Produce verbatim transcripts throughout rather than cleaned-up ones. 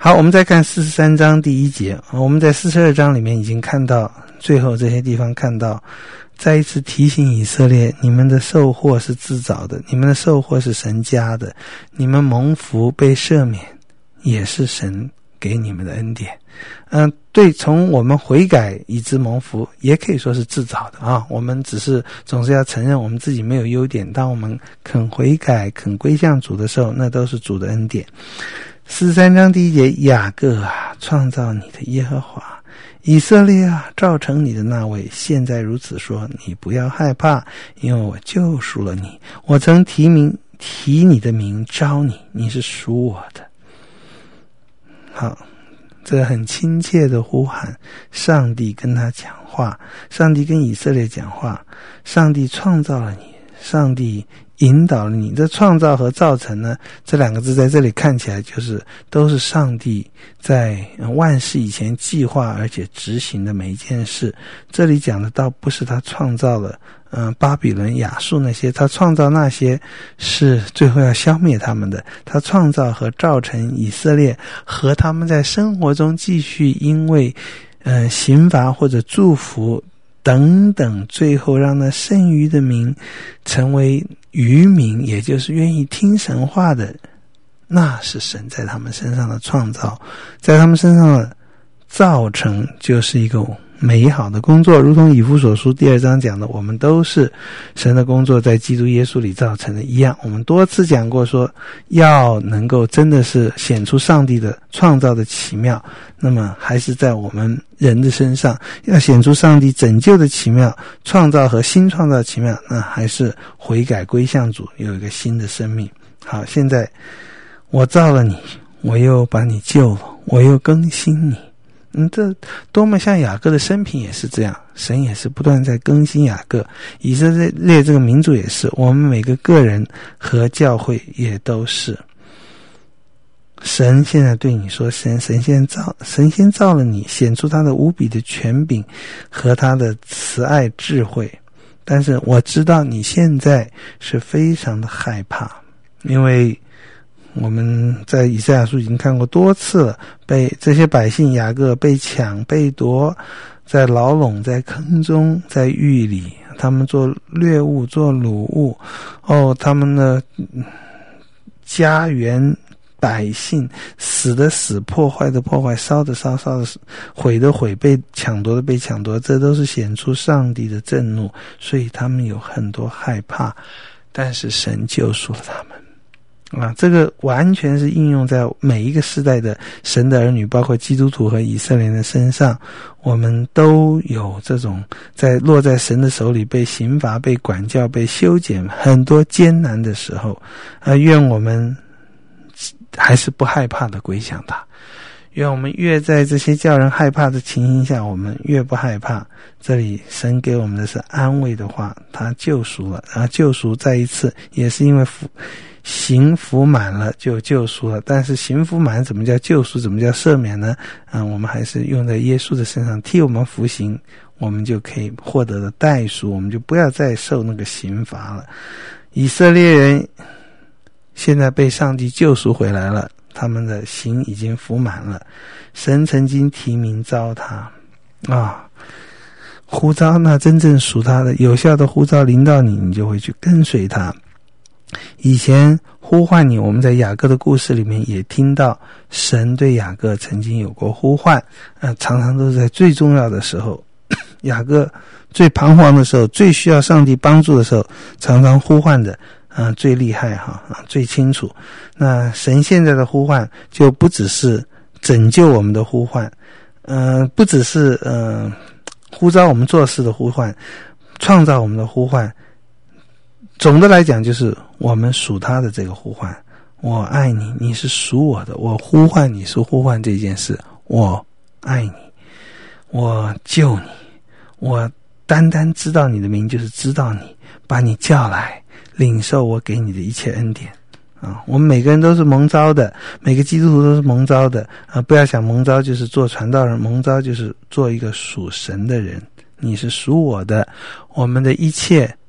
好，我们再看四十三章第一节，我们在四十二章里面已经看到最后这些地方，看到再一次提醒以色列，你们的受祸是自找的，你们的受祸是神加的，你们蒙福被赦免也是神给你们的恩典。嗯、呃，对，从我们悔改以致蒙福也可以说是自找的啊。我们只是总是要承认我们自己没有优点，当我们肯悔改肯归向主的时候，那都是主的恩典。四十三章第一节，雅各啊，创造你的耶和华，以色列啊，造成你的那位，现在如此说，你不要害怕，因为我救赎了你，我曾提名提你的名招你，你是属我的。好，这很亲切的呼喊，上帝跟他讲话，上帝跟以色列讲话，上帝创造了你，上帝引导了你。这创造和造成呢，这两个字在这里看起来就是都是上帝在万事以前计划而且执行的每一件事。这里讲的倒不是他创造了嗯、呃，巴比伦亚述那些，他创造那些是最后要消灭他们的，他创造和造成以色列和他们在生活中继续因为呃刑罚或者祝福等等，最后让那剩余的民成为渔民，也就是愿意听神话的，那是神在他们身上的创造，在他们身上的造成就是一个美好的工作，如同以弗所书第二章讲的，我们都是神的工作在基督耶稣里造成的一样。我们多次讲过说，要能够真的是显出上帝的创造的奇妙，那么还是在我们人的身上，要显出上帝拯救的奇妙，创造和新创造的奇妙，那还是悔改归向主，有一个新的生命。好，现在我造了你，我又把你救了，我又更新你。嗯，这多么像雅各的生平也是这样，神也是不断在更新雅各，以色列这个民族也是，我们每个个人和教会也都是。神现在对你说，神神先造神先造了你，显出他的无比的权柄和他的慈爱智慧，但是我知道你现在是非常的害怕，因为我们在以赛亚书已经看过多次了，被这些百姓雅各被抢被夺，在牢笼在坑中在狱里，他们做掠物做掳物，哦，他们的家园百姓死的死，破坏的破坏，烧的烧，烧的毁的毁，被抢夺的被抢夺，这都是显出上帝的震怒，所以他们有很多害怕，但是神救赎了他们啊，这个完全是应用在每一个世代的神的儿女，包括基督徒和以色列人的身上。我们都有这种在落在神的手里，被刑罚被管教被修剪很多艰难的时候啊，愿我们还是不害怕的归向他，愿我们越在这些叫人害怕的情形下，我们越不害怕。这里神给我们的是安慰的话，他救赎了，然后救赎再一次也是因为刑服满了就救赎了，但是刑服满怎么叫救赎，怎么叫赦免呢？嗯，我们还是用在耶稣的身上，替我们服刑，我们就可以获得的代赎，我们就不要再受那个刑罚了。以色列人现在被上帝救赎回来了，他们的刑已经服满了，神曾经提名召他啊，呼召那真正属他的，有效的呼召临到你，你就会去跟随他。以前呼唤你，我们在雅各的故事里面也听到神对雅各曾经有过呼唤，呃，常常都是在最重要的时候，雅各最彷徨的时候，最需要上帝帮助的时候，常常呼唤的啊、呃，最厉害哈啊，最清楚。那神现在的呼唤就不只是拯救我们的呼唤，呃，不只是呃呼召我们做事的呼唤，创造我们的呼唤。总的来讲，就是我们属他的这个呼唤，我爱你，你是属我的，我呼唤你是呼唤这件事，我爱你，我救你，我单单知道你的名，就是知道你，把你叫来领受我给你的一切恩典啊！我们每个人都是蒙召的，每个基督徒都是蒙召的啊！不要想蒙召就是做传道人，蒙召就是做一个属神的人。你是属我的，我们的一切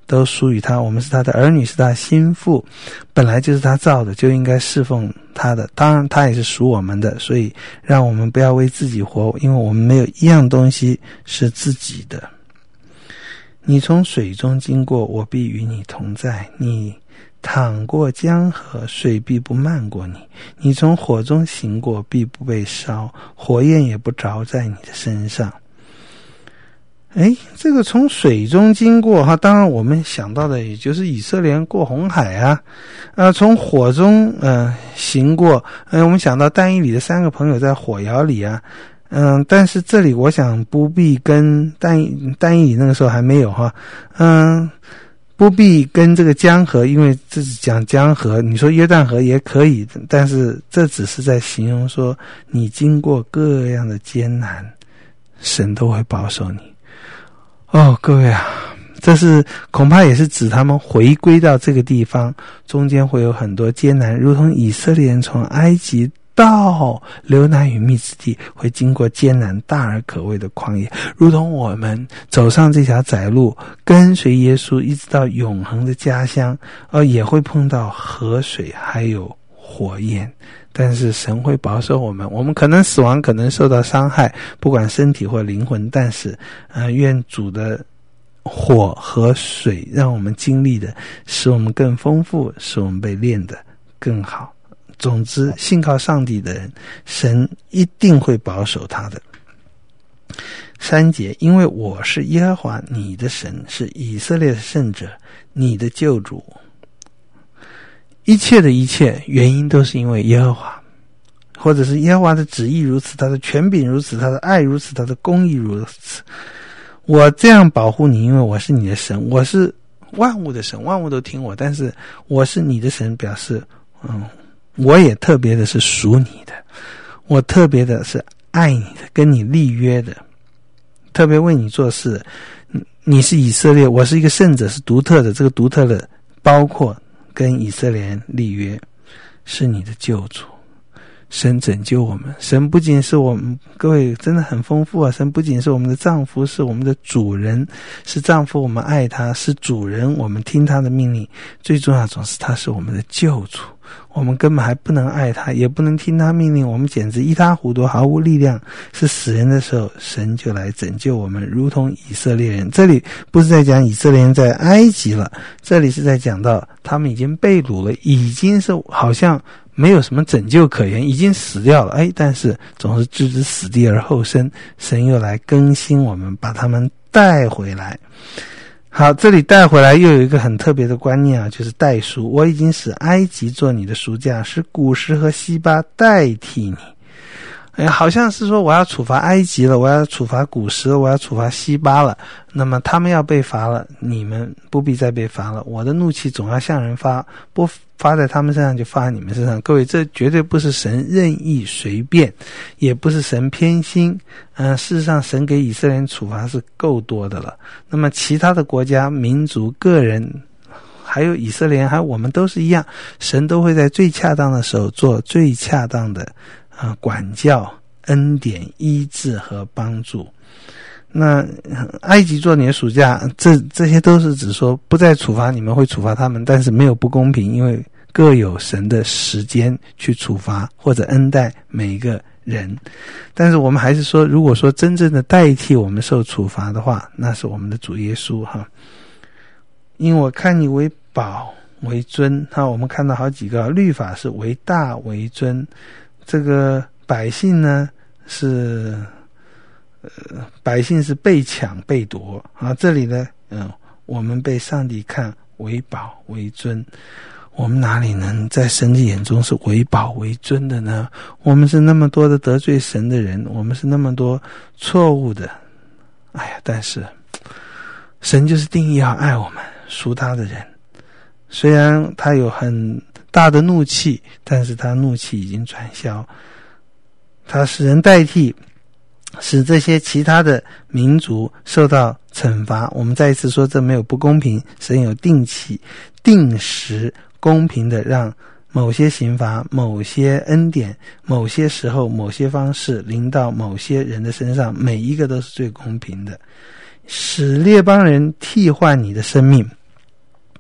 都属于他，我们是他的儿女，是他的心腹，本来就是他造的，就应该侍奉他的，当然他也是属我们的，所以让我们不要为自己活，因为我们没有一样东西是自己的。你从水中经过，我必与你同在，你淌过江河，水必不漫过你，你从火中行过，必不被烧，火焰也不着在你的身上。诶，这个从水中经过哈，当然我们想到的也就是以色列人过红海啊，呃，从火中呃行过，呃，我们想到但以理的三个朋友在火窑里啊，嗯、呃，但是这里我想不必跟但但以理那个时候还没有哈，嗯、呃，不必跟这个江河，因为这是讲江河，你说约旦河也可以，但是这只是在形容说你经过各样的艰难，神都会保守你。哦，各位啊，这是恐怕也是指他们回归到这个地方，中间会有很多艰难，如同以色列人从埃及到流奶与蜜之地会经过艰难大而可畏的旷野，如同我们走上这条窄路，跟随耶稣一直到永恒的家乡，呃，也会碰到河水还有火焰，但是神会保守我们，我们可能死亡，可能受到伤害，不管身体或灵魂，但是呃，愿主的火和水让我们经历的使我们更丰富，使我们被练得更好。总之，信靠上帝的人，神一定会保守他的。三节，因为我是耶和华你的神，是以色列的圣者，你的救主。一切的一切原因都是因为耶和华，或者是耶和华的旨意如此，他的权柄如此，他的爱如此，他的公义如此。我这样保护你，因为我是你的神，我是万物的神，万物都听我，但是我是你的神，表示嗯，我也特别的是属你的，我特别的是爱你的，跟你立约的，特别为你做事。你是以色列，我是一个圣者，是独特的，这个独特的包括跟以色列人立约，是你的救主。神拯救我们，神不仅是我们，各位真的很丰富啊，神不仅是我们的丈夫，是我们的主人，是丈夫我们爱他，是主人我们听他的命令，最重要总是他是我们的救主。我们根本还不能爱他，也不能听他命令，我们简直一塌糊涂，毫无力量，是死人的时候，神就来拯救我们，如同以色列人。这里不是在讲以色列人在埃及了，这里是在讲到他们已经被掳了，已经是好像没有什么拯救可言，已经死掉了，哎，但是总是置之死地而后生，神又来更新我们，把他们带回来。好，这里带回来又有一个很特别的观念啊，就是代赎。我已经使埃及做你的赎价，使古时和西巴代替你。哎，好像是说我要处罚埃及了，我要处罚古时了，我要处罚西巴了，那么他们要被罚了，你们不必再被罚了，我的怒气总要向人发，不发在他们身上就发在你们身上。各位，这绝对不是神任意随便，也不是神偏心，嗯、呃，事实上神给以色列人处罚是够多的了，那么其他的国家、民族、个人还有以色列人还有我们都是一样，神都会在最恰当的时候做最恰当的啊、呃，管教、恩典、医治和帮助。那埃及做你的属价，这这些都是指说不再处罚你们，会处罚他们，但是没有不公平，因为各有神的时间去处罚或者恩待每一个人。但是我们还是说，如果说真正的代替我们受处罚的话，那是我们的主耶稣哈。因为我看你为宝为尊哈，我们看到好几个律法是为大为尊。这个百姓呢是呃百姓是被抢被夺啊，这里呢嗯我们被上帝看为宝为尊。我们哪里能在神的眼中是为宝为尊的呢？我们是那么多的得罪神的人，我们是那么多错误的，哎呀，但是神就是定义要爱我们属他的人，虽然他有很大的怒气，但是他怒气已经转消，他使人代替，使这些其他的民族受到惩罚。我们再一次说，这没有不公平，神有定期定时公平的让某些刑罚、某些恩典、某些时候、某些方式临到某些人的身上，每一个都是最公平的，使列邦人替换你的生命。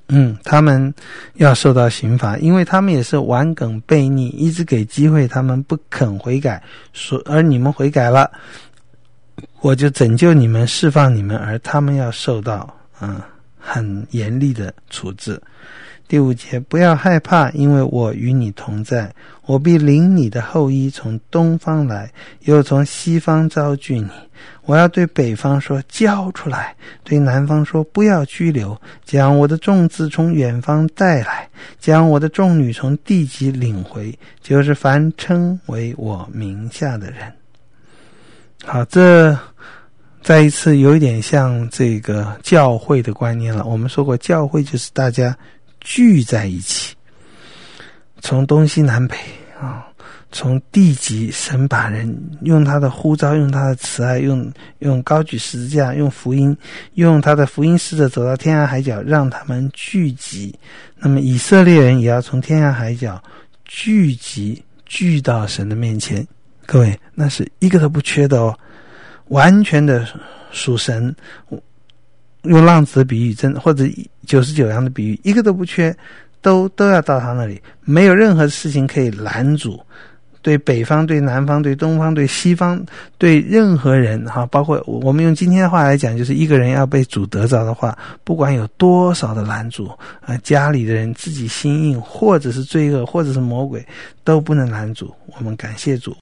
嗯，他们要受到刑罚，因为他们也是顽梗悖逆，一直给机会他们不肯悔改，说而你们悔改了，我就拯救你们，释放你们，而他们要受到嗯很严厉的处置。第五节，不要害怕，因为我与你同在，我必领你的后裔从东方来，又从西方招聚你。我要对北方说，交出来，对南方说，不要拘留，将我的众子从远方带来，将我的众女从地极领回，就是凡称为我名下的人。好，这再一次有一点像这个教会的观念了。我们说过，教会就是大家聚在一起，从东西南北啊，从地极，神把人用他的呼召，用他的慈爱，用用高举十字架，用福音，用他的福音使者走到天涯海角，让他们聚集。那么以色列人也要从天涯海角聚集，聚到神的面前。各位，那是一个都不缺的哦，完全的属神。用浪子的比喻，真或者九十九羊的比喻，一个都不缺，都都要到他那里，没有任何事情可以拦阻。对北方，对南方，对东方，对西方，对任何人哈，包括我们用今天的话来讲，就是一个人要被主得着的话，不管有多少的拦阻啊，家里的人自己心硬，或者是罪恶，或者是魔鬼，都不能拦阻。我们感谢主，